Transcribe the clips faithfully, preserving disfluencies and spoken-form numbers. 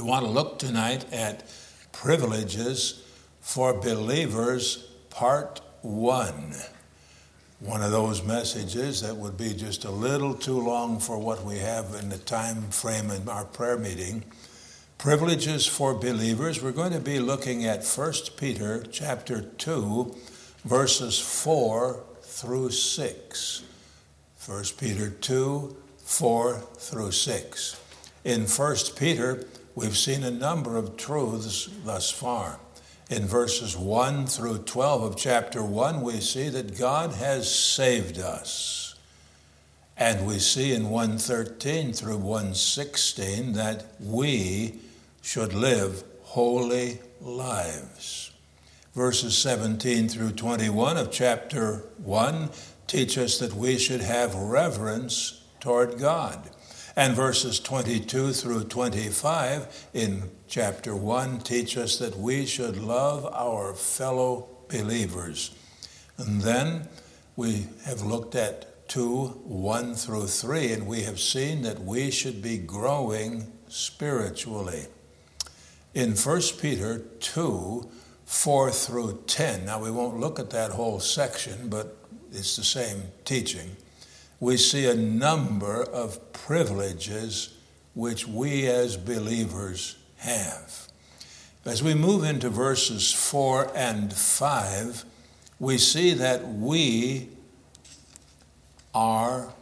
want to look tonight at privileges for believers, part one. One of those messages that would be just a little too long for what we have in the time frame in our prayer meeting. Privileges for believers. We're going to be looking at First Peter chapter two, verses four through six. First Peter two, four through six. In First Peter, we've seen a number of truths thus far. In verses one through twelve of chapter one, we see that God has saved us. And we see in one thirteen through one sixteen that we should live holy lives. Verses seventeen through twenty-one of chapter one teach us that we should have reverence toward God. And verses twenty-two through twenty-five in chapter one teach us that we should love our fellow believers. And then we have looked at two, one through three, and we have seen that we should be growing spiritually. In First Peter two, four through ten, now we won't look at that whole section, but it's the same teaching. We see a number of privileges which we as believers have. As we move into verses four and five, we see that we are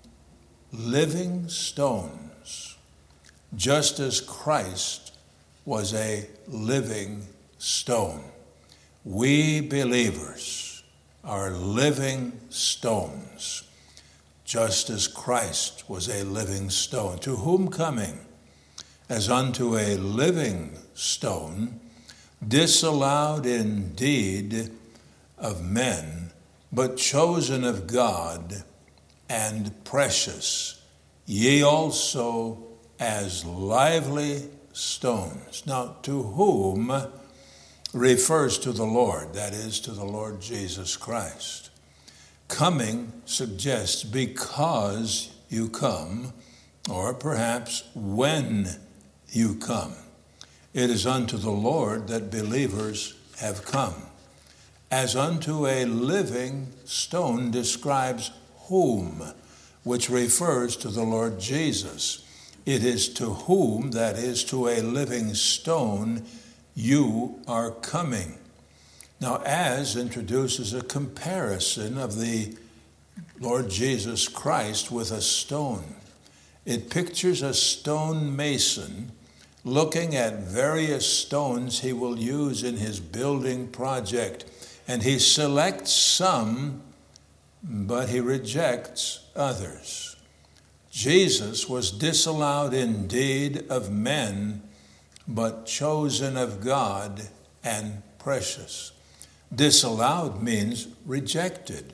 living stones, just as Christ was a living stone. We believers are living stones, just as Christ was a living stone, to whom coming as unto a living stone, disallowed indeed of men, but chosen of God and precious, ye also as lively stones. Now, to whom refers to the Lord, that is, to the Lord Jesus Christ. Coming suggests because you come, or perhaps when you come. It is unto the Lord that believers have come. As unto a living stone describes whom, which refers to the Lord Jesus. It is to whom, that is, to a living stone, you are coming. Now, as introduces a comparison of the Lord Jesus Christ with a stone. It pictures a stone mason looking at various stones he will use in his building project. And he selects some, but he rejects others. Jesus was disallowed indeed of men, but chosen of God and precious. Disallowed means rejected,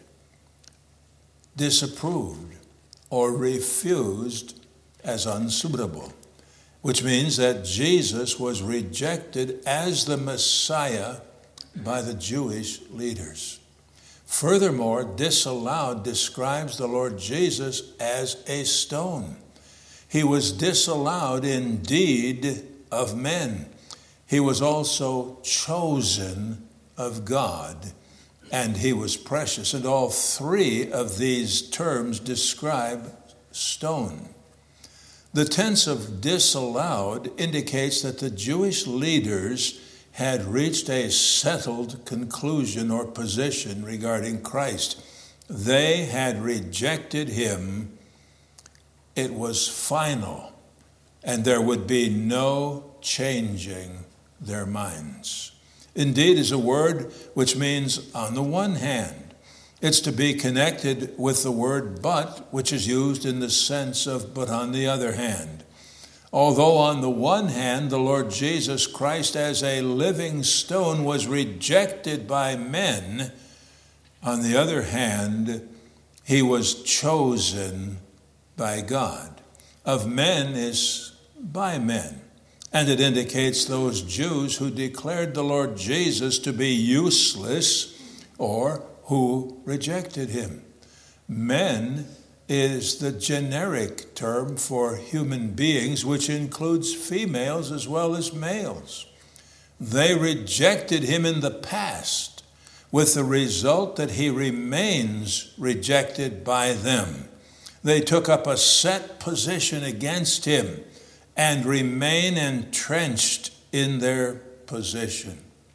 disapproved, or refused as unsuitable, which means that Jesus was rejected as the Messiah by the Jewish leaders. Furthermore, disallowed describes the Lord Jesus as a stone. He was disallowed indeed of men. He was also chosen of God, and he was precious. And all three of these terms describe stone. The tense of disallowed indicates that the Jewish leaders had reached a settled conclusion or position regarding Christ. They had rejected him. It was final, and there would be no changing their minds. Indeed is a word which means on the one hand. It's to be connected with the word but, which is used in the sense of but on the other hand. Although on the one hand, the Lord Jesus Christ as a living stone was rejected by men, on the other hand, he was chosen by God. Of men is by men. And it indicates those Jews who declared the Lord Jesus to be useless or who rejected him. Men is the generic term for human beings, which includes females as well as males. They rejected him in the past, with the result that he remains rejected by them. They took up a set position against him and remain entrenched in their position.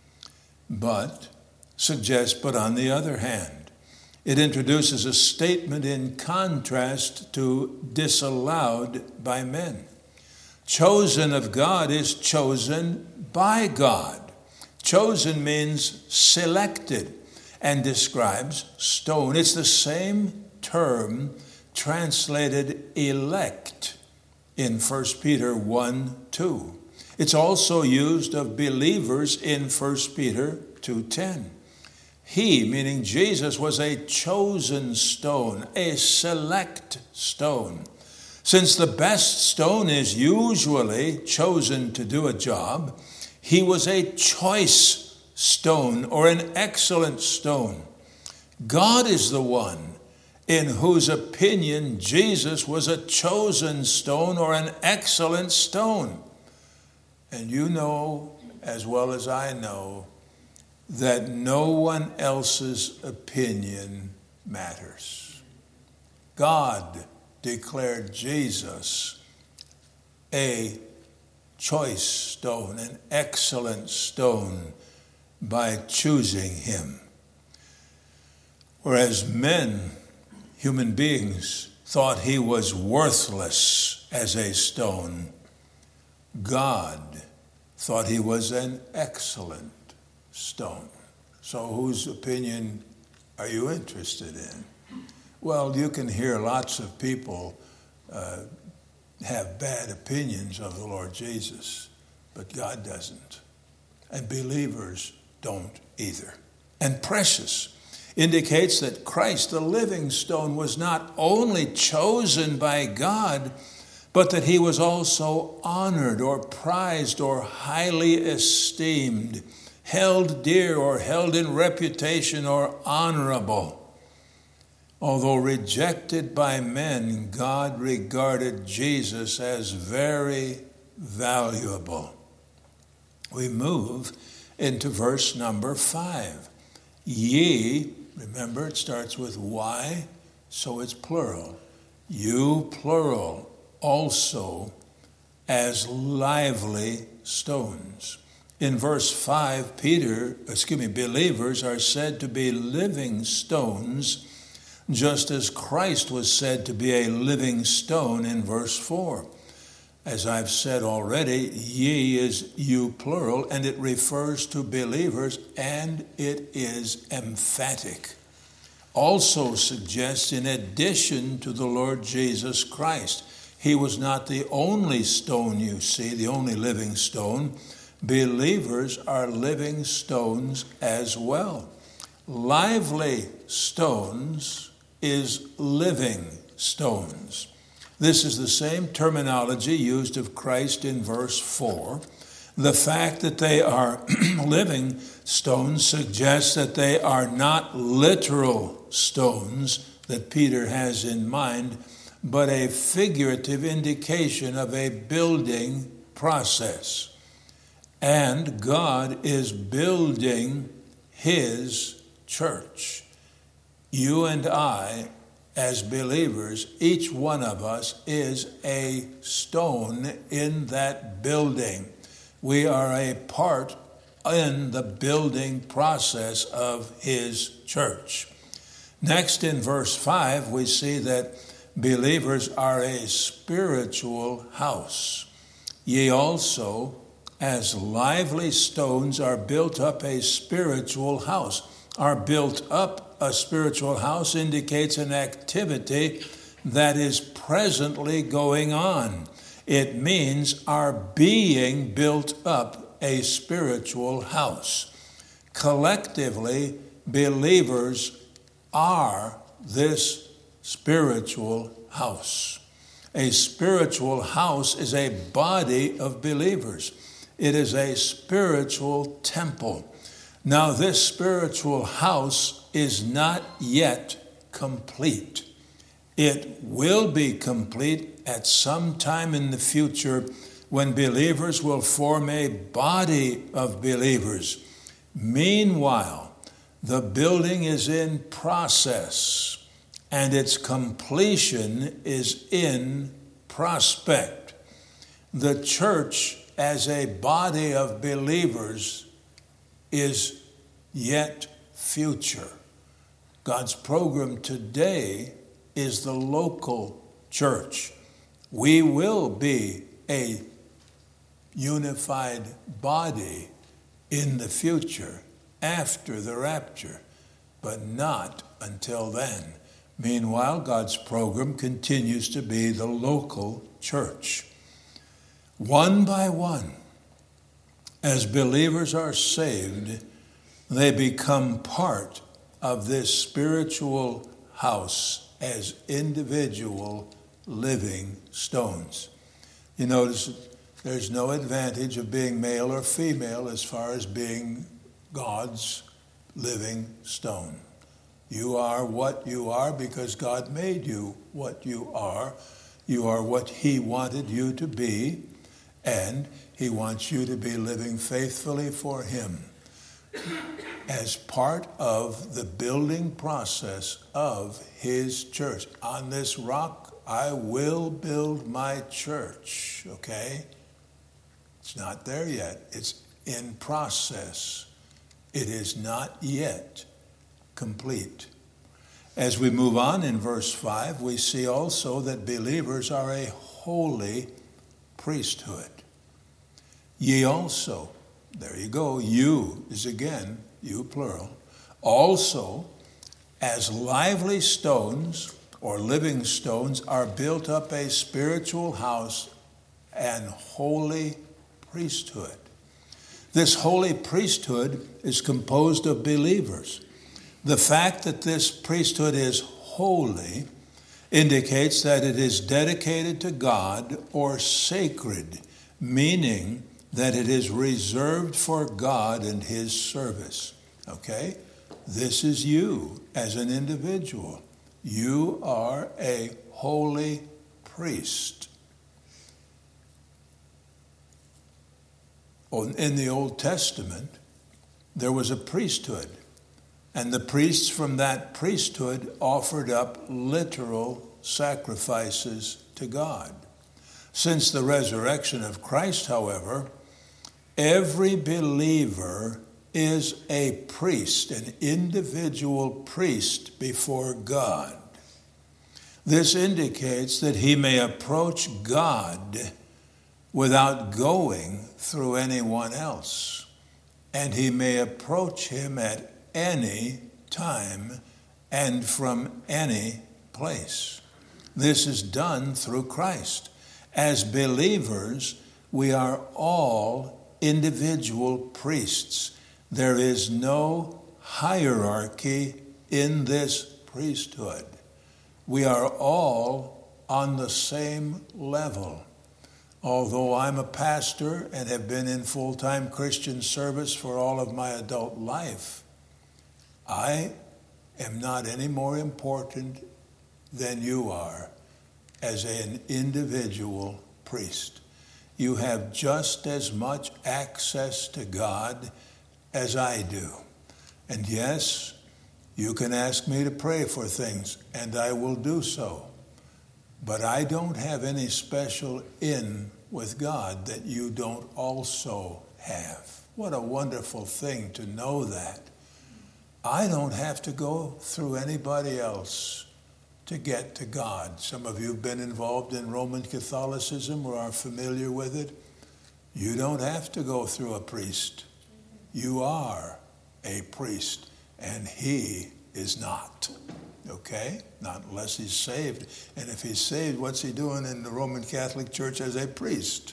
But, suggests, but on the other hand, it introduces a statement in contrast to disallowed by men. Chosen of God is chosen by God. Chosen means selected and describes stone. It's the same term translated elect in First Peter one two. It's also used of believers in First Peter two ten. He, meaning Jesus, was a chosen stone, a select stone. Since the best stone is usually chosen to do a job, he was a choice stone or an excellent stone. God is the one in whose opinion Jesus was a chosen stone or an excellent stone. And you know as well as I know that no one else's opinion matters. God declared Jesus a choice stone, an excellent stone, by choosing him. Whereas men, human beings, thought he was worthless as a stone, God thought he was an excellent stone. So whose opinion are you interested in? Well, you can hear lots of people uh, have bad opinions of the Lord Jesus, but God doesn't. And believers don't either. And precious indicates that Christ, the living stone, was not only chosen by God, but that he was also honored or prized or highly esteemed, held dear or held in reputation or honorable. Although rejected by men, God regarded Jesus as very valuable. We move into verse number five. Ye, remember it starts with Y, so it's plural. You, plural, also as lively stones. In verse five, Peter, excuse me, believers are said to be living stones, just as Christ was said to be a living stone in verse four. As I've said already, ye is you plural, and it refers to believers, and it is emphatic. Also suggests, in addition to the Lord Jesus Christ, he was not the only stone you see, the only living stone. Believers are living stones as well. Lively stones is living stones. This is the same terminology used of Christ in verse four. The fact that they are living stones suggests that they are not literal stones that Peter has in mind, but a figurative indication of a building process. And God is building his church. You and I, as believers, each one of us is a stone in that building. We are a part in the building process of his church. Next, in verse five, we see that believers are a spiritual house. Ye also, as lively stones, are built up a spiritual house. Are built up a spiritual house indicates an activity that is presently going on. It means are being built up a spiritual house. Collectively, believers are this spiritual house. A spiritual house is a body of believers. It is a spiritual temple. Now, this spiritual house is not yet complete. It will be complete at some time in the future when believers will form a body of believers. Meanwhile, the building is in process and its completion is in prospect. The church as a body of believers is yet future. God's program today is the local church. We will be a unified body in the future after the rapture, but not until then. Meanwhile, God's program continues to be the local church. One by one, as believers are saved, they become part of this spiritual house as individual living stones. You notice there's no advantage of being male or female as far as being God's living stone. You are what you are because God made you what you are. You are what He wanted you to be, and He wants you to be living faithfully for Him as part of the building process of His church. On this rock, I will build my church, okay? It's not there yet. It's in process. It is not yet complete. As we move on in verse five, we see also that believers are a holy priesthood. Ye also, there you go, you is again, you plural, also as lively stones or living stones are built up a spiritual house and holy priesthood. This holy priesthood is composed of believers. The fact that this priesthood is holy indicates that it is dedicated to God or sacred, meaning that it is reserved for God and His service. Okay? This is you as an individual. You are a holy priest. In the Old Testament, there was a priesthood, and the priests from that priesthood offered up literal sacrifices to God. Since the resurrection of Christ, however, every believer is a priest, an individual priest before God. This indicates that he may approach God without going through anyone else, and he may approach Him at any time and from any place. This is done through Christ. As believers, we are all individual priests. There is no hierarchy in this priesthood. We are all on the same level. Although I'm a pastor and have been in full-time Christian service for all of my adult life, I am not any more important than you are as an individual priest. You have just as much access to God as I do. And yes, you can ask me to pray for things, and I will do so. But I don't have any special in with God that you don't also have. What a wonderful thing to know that. I don't have to go through anybody else to get to God. Some of you have been involved in Roman Catholicism or are familiar with it. You don't have to go through a priest. You are a priest, and he is not. Okay? Not unless he's saved. And if he's saved, what's he doing in the Roman Catholic Church as a priest?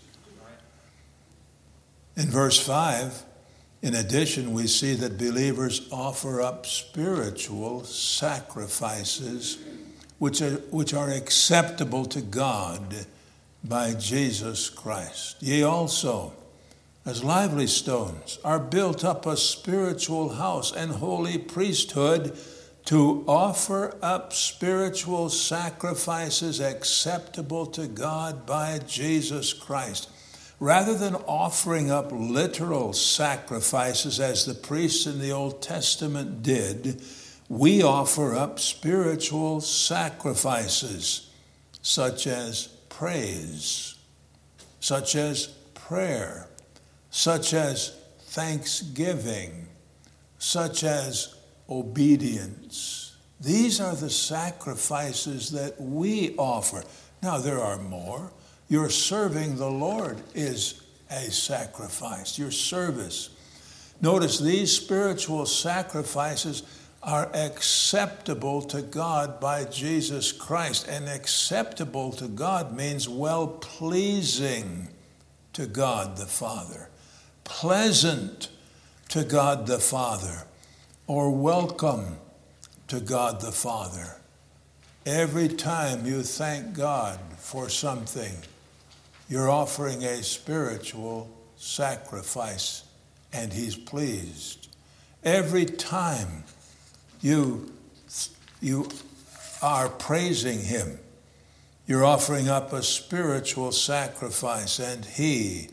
In verse five, in addition, we see that believers offer up spiritual sacrifices which are, which are acceptable to God by Jesus Christ. Ye also, as lively stones, are built up a spiritual house and holy priesthood to offer up spiritual sacrifices acceptable to God by Jesus Christ. Rather than offering up literal sacrifices as the priests in the Old Testament did, we offer up spiritual sacrifices such as praise, such as prayer, such as thanksgiving, such as obedience. These are the sacrifices that we offer. Now, there are more. Your serving the Lord is a sacrifice, your service. Notice these spiritual sacrifices are acceptable to God by Jesus Christ. And acceptable to God means well-pleasing to God the Father, pleasant to God the Father, or welcome to God the Father. Every time you thank God for something, you're offering a spiritual sacrifice, and He's pleased. Every time you, you are praising Him, you're offering up a spiritual sacrifice, and He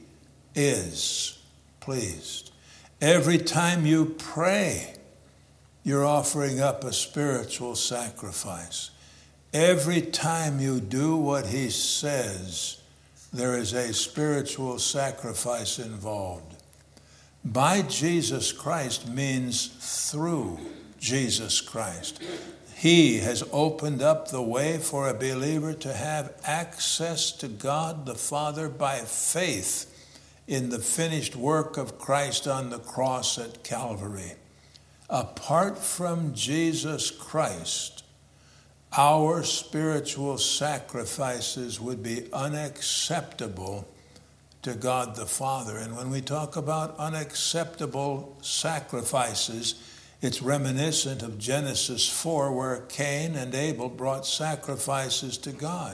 is pleased. Every time you pray, you're offering up a spiritual sacrifice. Every time you do what He says, there is a spiritual sacrifice involved. By Jesus Christ means through Jesus Christ. He has opened up the way for a believer to have access to God the Father by faith in the finished work of Christ on the cross at Calvary. Apart from Jesus Christ, our spiritual sacrifices would be unacceptable to God the Father. And when we talk about unacceptable sacrifices, it's reminiscent of Genesis four, where Cain and Abel brought sacrifices to God.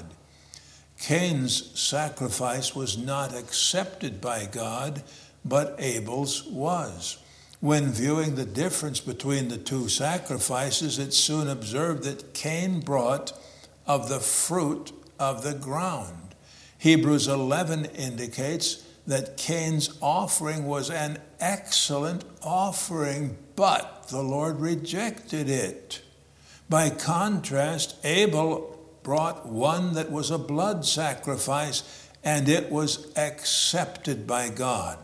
Cain's sacrifice was not accepted by God, but Abel's was. When viewing the difference between the two sacrifices, it's soon observed that Cain brought of the fruit of the ground. Hebrews eleven indicates that Cain's offering was an excellent offering, but the Lord rejected it. By contrast, Abel brought one that was a blood sacrifice, and it was accepted by God,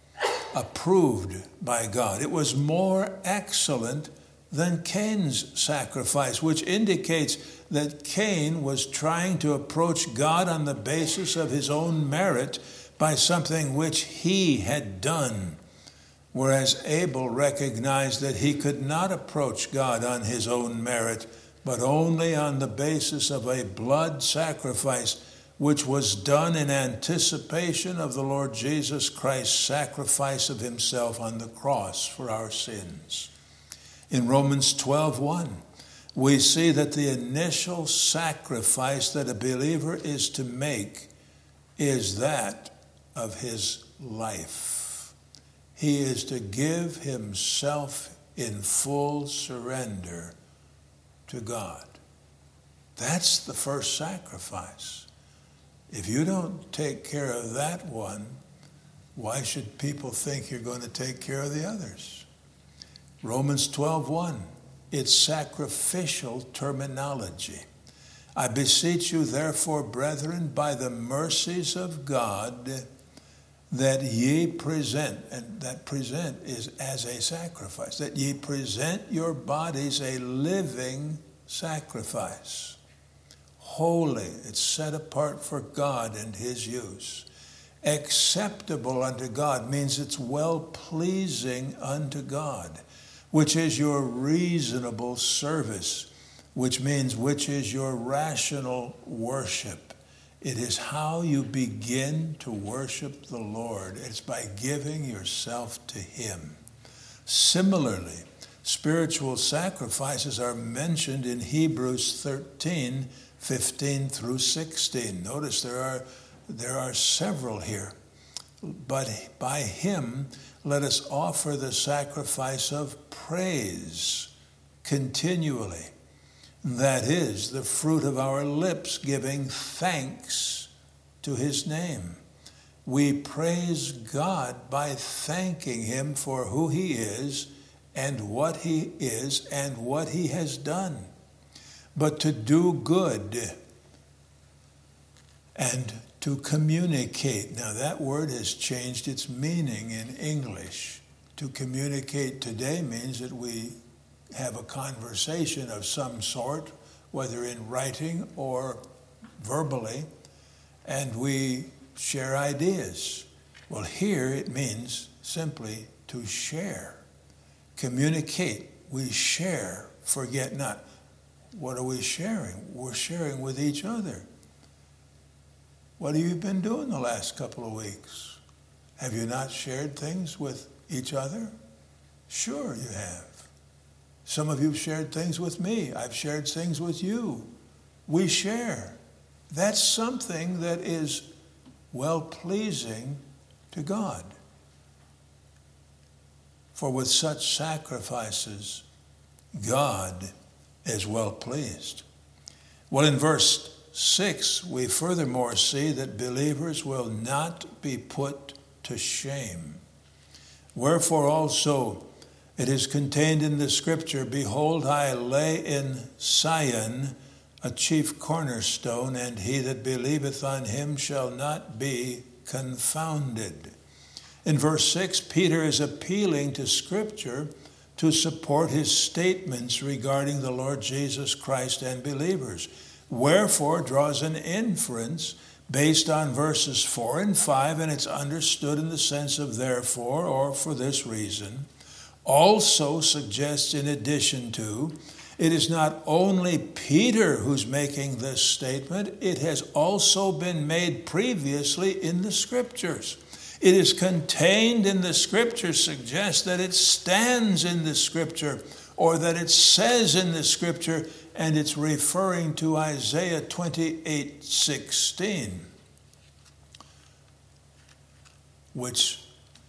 approved by God. It was more excellent than Cain's sacrifice, which indicates that Cain was trying to approach God on the basis of his own merit by something which he had done, whereas Abel recognized that he could not approach God on his own merit, but only on the basis of a blood sacrifice, which was done in anticipation of the Lord Jesus Christ's sacrifice of himself on the cross for our sins. In Romans twelve one, we see that the initial sacrifice that a believer is to make is that of his life. He is to give himself in full surrender to God. That's the first sacrifice. If you don't take care of that one, why should people think you're going to take care of the others? Romans twelve one, it's sacrificial terminology. I beseech you, therefore, brethren, by the mercies of God, that ye present, and that present is as a sacrifice, that ye present your bodies a living sacrifice, holy, it's set apart for God and his use. Acceptable unto God means it's well-pleasing unto God, which is your reasonable service, which means which is your rational worship. It is how you begin to worship the Lord. It's by giving yourself to him. Similarly, spiritual sacrifices are mentioned in Hebrews thirteen, fifteen through sixteen. Notice there are, there are several here. But by him, let us offer the sacrifice of praise continually. That is the fruit of our lips, giving thanks to his name. We praise God by thanking him for who he is and what he is and what he has done. But to do good and to communicate. Now that word has changed its meaning in English. To communicate today means that we have a conversation of some sort, whether in writing or verbally, and we share ideas. Well, here it means simply to share. Communicate. We share. Forget not. What are we sharing? We're sharing with each other. What have you been doing the last couple of weeks? Have you not shared things with each other? Sure you have. Some of you have shared things with me. I've shared things with you. We share. That's something that is well-pleasing to God. For with such sacrifices, God is well-pleased. Well, in verse six, we furthermore see that believers will not be put to shame. Wherefore also it is contained in the scripture, behold, I lay in Sion a chief cornerstone, and he that believeth on him shall not be confounded. In verse six, Peter is appealing to scripture to support his statements regarding the Lord Jesus Christ and believers. Wherefore draws an inference based on verses four and five, and it's understood in the sense of therefore, or for this reason. Also suggests, in addition to, it is not only Peter who's making this statement, it has also been made previously in the scriptures. It is contained in the scripture, suggests that it stands in the scripture, or that it says in the scripture, and it's referring to Isaiah twenty-eight sixteen, which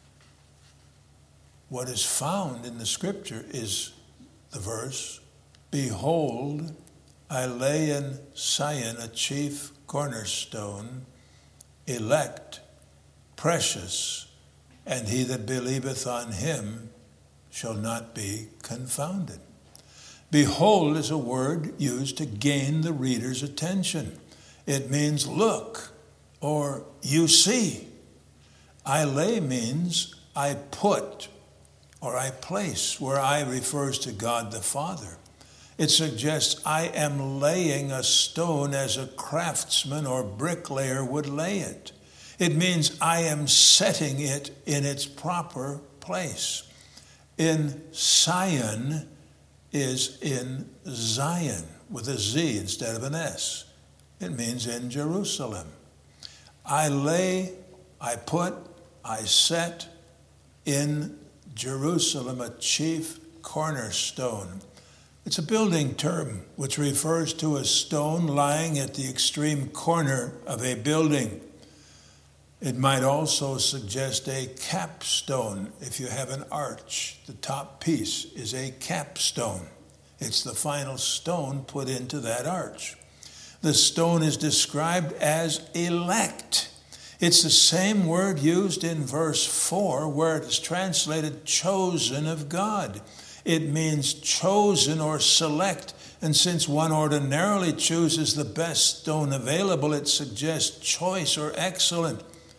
what is found in the scripture is the verse, behold, I lay in Sion a chief cornerstone, elect, precious, and he that believeth on him shall not be confounded. Behold is a word used to gain the reader's attention. It means look, or you see. I lay means I put, or I place, where I refers to God the Father. It suggests I am laying a stone as a craftsman or bricklayer would lay it. It means I am setting it in its proper place. In Sion is in Zion, with a Z instead of an S. It means in Jerusalem. I lay, I put, I set in Jerusalem a chief cornerstone. It's a building term which refers to a stone lying at the extreme corner of a building. It might also suggest a capstone. If you have an arch, the top piece is a capstone. It's the final stone put into that arch. The stone is described as elect. It's the same word used in verse four where it is translated chosen of God. It means chosen or select. And since one ordinarily chooses the best stone available, it suggests choice or excellent.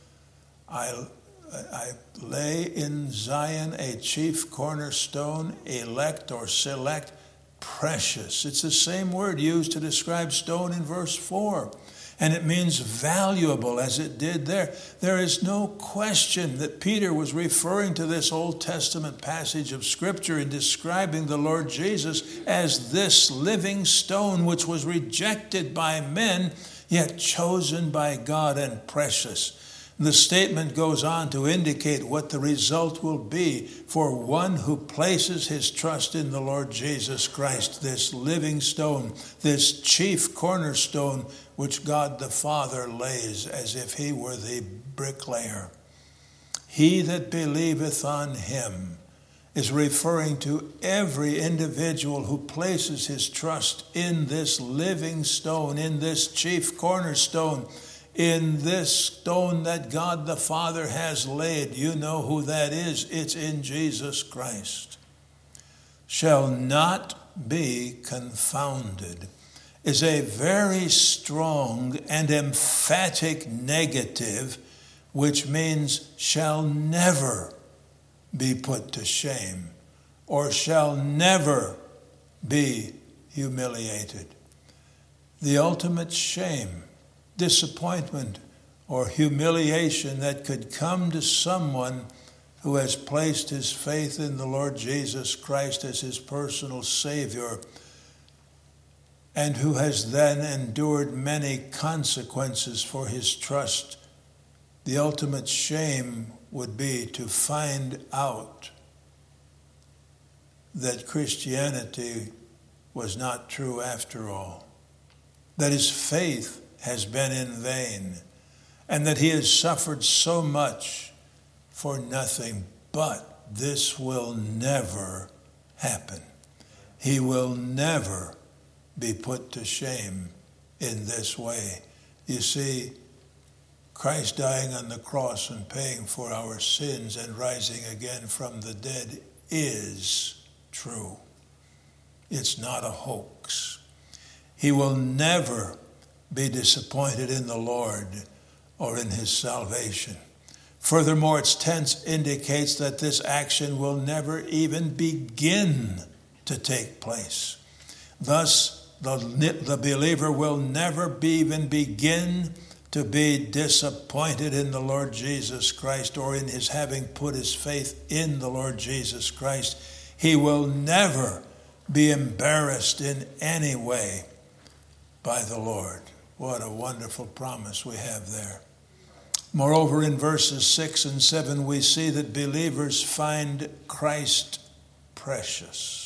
I, I lay in Zion a chief cornerstone, elect or select, precious. It's the same word used to describe stone in verse four. And it means valuable, as it did there. There is no question that Peter was referring to this Old Testament passage of Scripture in describing the Lord Jesus as this living stone which was rejected by men, yet chosen by God and precious. The statement goes on to indicate what the result will be for one who places his trust in the Lord Jesus Christ, this living stone, this chief cornerstone which God the Father lays as if he were the bricklayer. He that believeth on him, is referring to every individual who places his trust in this living stone, in this chief cornerstone, in this stone that God the Father has laid. You know who that is. It's in Jesus Christ. Shall not be confounded is a very strong and emphatic negative, which means shall never be put to shame, or shall never be humiliated. The ultimate shame, disappointment, or humiliation that could come to someone who has placed his faith in the Lord Jesus Christ as his personal Savior, and who has then endured many consequences for his trust. The ultimate shame would be to find out that Christianity was not true after all, that his faith has been in vain, and that he has suffered so much for nothing. But this will never happen. He will never be put to shame in this way. You see, Christ dying on the cross and paying for our sins and rising again from the dead is true. It's not a hoax. He will never be disappointed in the Lord or in his salvation. Furthermore, its tense indicates that this action will never even begin to take place. Thus, the, the believer will never be, even begin to be disappointed in the Lord Jesus Christ or in his having put his faith in the Lord Jesus Christ. He will never be embarrassed in any way by the Lord. What a wonderful promise we have there. Moreover, in verses six and seven, we see that believers find Christ precious.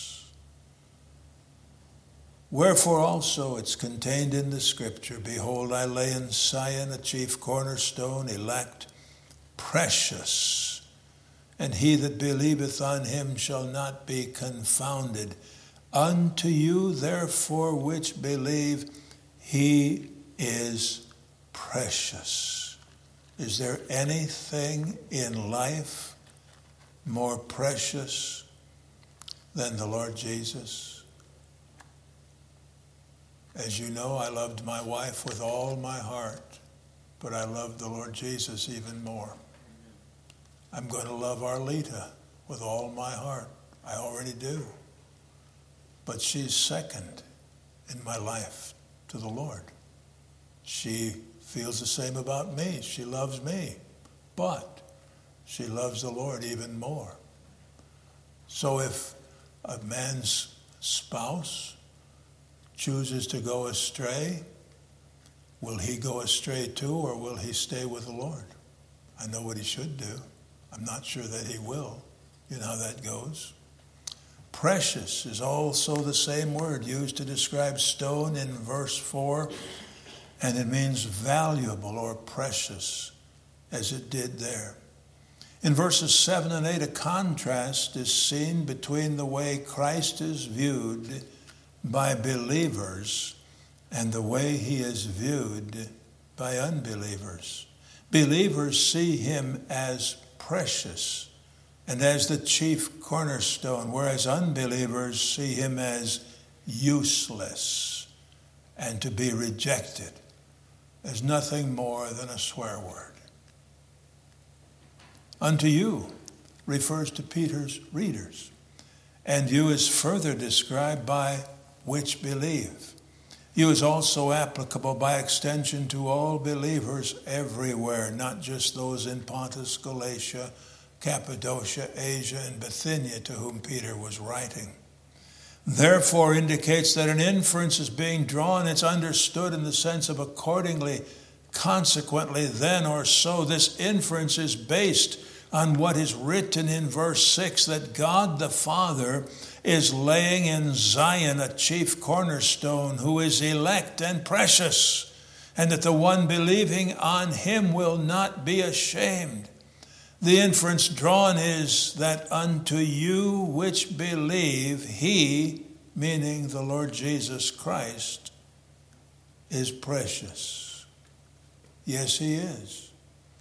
Wherefore also it's contained in the scripture, behold, I lay in Zion a chief cornerstone, elect, precious, and he that believeth on him shall not be confounded. Unto you, therefore, which believe, he is precious. Is there anything in life more precious than the Lord Jesus? As you know, I loved my wife with all my heart, but I loved the Lord Jesus even more. I'm going to love Arlita with all my heart. I already do. But she's second in my life to the Lord. She feels the same about me. She loves me, but she loves the Lord even more. So if a man's spouse chooses to go astray, will he go astray too, or will he stay with the Lord? I know what he should do. I'm not sure that he will. You know how that goes. Precious is also the same word used to describe stone in verse four, and it means valuable or precious, as it did there. In verses seven and eight, a contrast is seen between the way Christ is viewed by believers and the way he is viewed by unbelievers. Believers see him as precious and as the chief cornerstone, whereas unbelievers see him as useless and to be rejected as nothing more than a swear word. Unto you refers to Peter's readers, and you is further described by which believe. You is also applicable by extension to all believers everywhere, not just those in Pontus, Galatia, Cappadocia, Asia, and Bithynia to whom Peter was writing. Therefore indicates that an inference is being drawn. It's understood in the sense of accordingly, consequently, then or so. This inference is based on what is written in verse six, that God the Father is laying in Zion a chief cornerstone who is elect and precious, and that the one believing on him will not be ashamed. The inference drawn is that unto you which believe, he, meaning the Lord Jesus Christ, is precious. Yes, he is.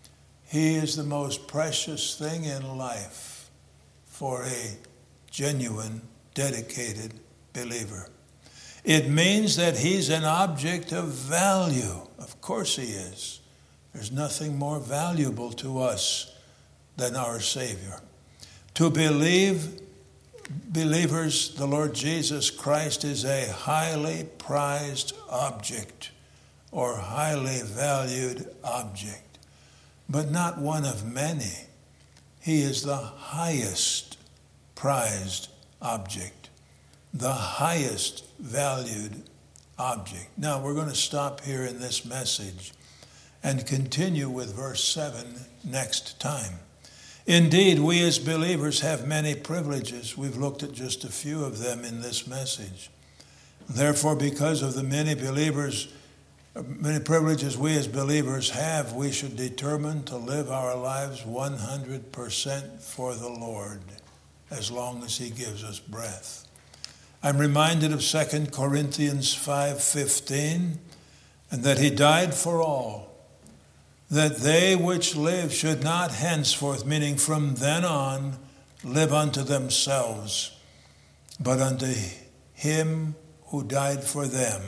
He is the most precious thing in life for a genuine, dedicated believer. It means that he's an object of value. Of course he is. There's nothing more valuable to us than our Savior. To believe believers, the Lord Jesus Christ is a highly prized object or highly valued object, but not one of many. He is the highest prized object, the highest valued object. Now, we're going to stop here in this message and continue with verse seven next time. Indeed, we as believers have many privileges. We've looked at just a few of them in this message. Therefore, because of the many believers, many privileges we as believers have, we should determine to live our lives one hundred percent for the Lord, as long as he gives us breath. I'm reminded of Second Corinthians five fifteen, and that he died for all, that they which live should not henceforth, meaning from then on, live unto themselves, but unto him who died for them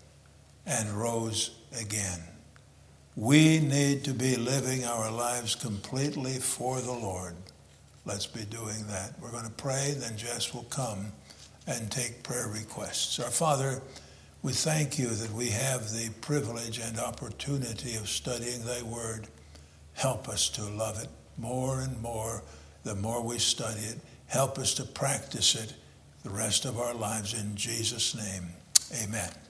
and rose again. We need to be living our lives completely for the Lord. Let's be doing that. We're going to pray, then Jess will come and take prayer requests. Our Father, we thank you that we have the privilege and opportunity of studying thy word. Help us to love it more and more the more we study it. Help us to practice it the rest of our lives. In Jesus' name, amen.